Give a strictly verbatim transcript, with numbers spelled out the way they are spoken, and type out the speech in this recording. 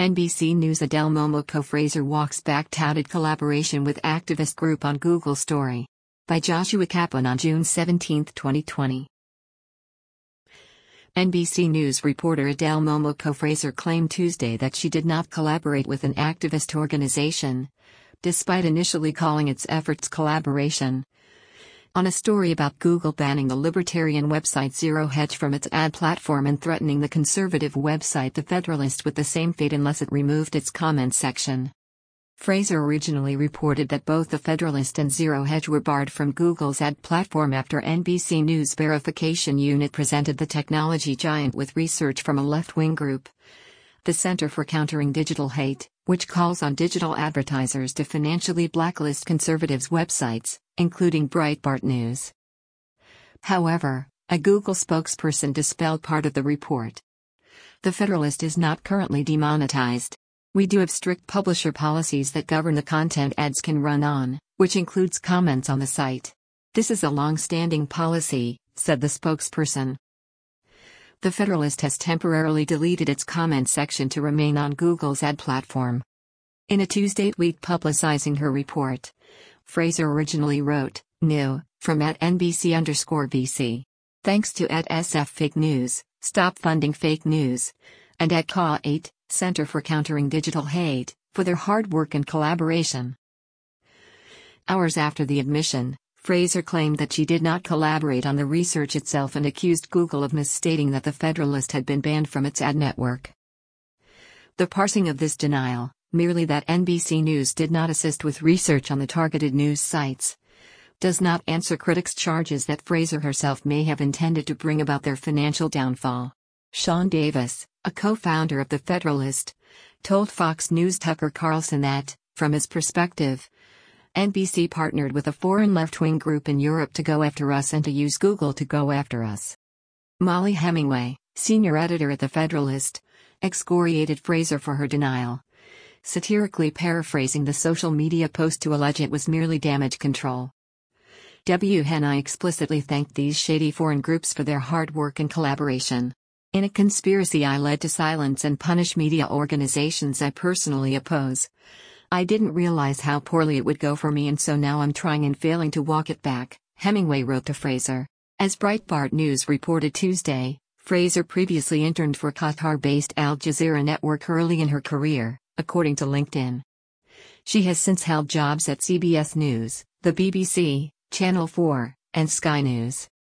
N B C News Adele Momoko Fraser walks back touted collaboration with activist group on Google story. By Joshua Kaplan on June seventeenth, twenty twenty. N B C News reporter Adele Momoko Fraser claimed Tuesday that she did not collaborate with an activist organization, despite initially calling its efforts collaboration. On a story about Google banning the libertarian website Zero Hedge from its ad platform and threatening the conservative website The Federalist with the same fate unless it removed its comment section. Fraser originally reported that both The Federalist and Zero Hedge were barred from Google's ad platform after N B C News verification unit presented the technology giant with research from a left-wing group, the Center for Countering Digital Hate, which calls on digital advertisers to financially blacklist conservatives' websites, including Breitbart News. However, a Google spokesperson dispelled part of the report. The Federalist is not currently demonetized. We do have strict publisher policies that govern the content ads can run on, which includes comments on the site. This is a long-standing policy, said the spokesperson. The Federalist has temporarily deleted its comment section to remain on Google's ad platform. In a Tuesday tweet publicizing her report, Fraser originally wrote, "New, from at N B C underscore V C. Thanks to at S F Fake News, Stop Funding Fake News, and at C A eight, Center for Countering Digital Hate, for their hard work and collaboration." Hours after the admission, Fraser claimed that she did not collaborate on the research itself and accused Google of misstating that The Federalist had been banned from its ad network. The parsing of this denial, merely that N B C News did not assist with research on the targeted news sites, does not answer critics' charges that Fraser herself may have intended to bring about their financial downfall. Sean Davis, a co-founder of The Federalist, told Fox News' Tucker Carlson that, from his perspective, N B C partnered with a foreign left-wing group in Europe to go after us and to use Google to go after us. Molly Hemingway, senior editor at The Federalist, excoriated Fraser for her denial, satirically paraphrasing the social media post to allege it was merely damage control. W. Henai explicitly thanked these shady foreign groups for their hard work and collaboration. In a conspiracy I led to silence and punish media organizations I personally oppose. I didn't realize how poorly it would go for me, and so now I'm trying and failing to walk it back, Hemingway wrote to Fraser. As Breitbart News reported Tuesday, Fraser previously interned for Qatar-based Al Jazeera Network early in her career, according to LinkedIn. She has since held jobs at C B S News, the B B C, Channel four, and Sky News.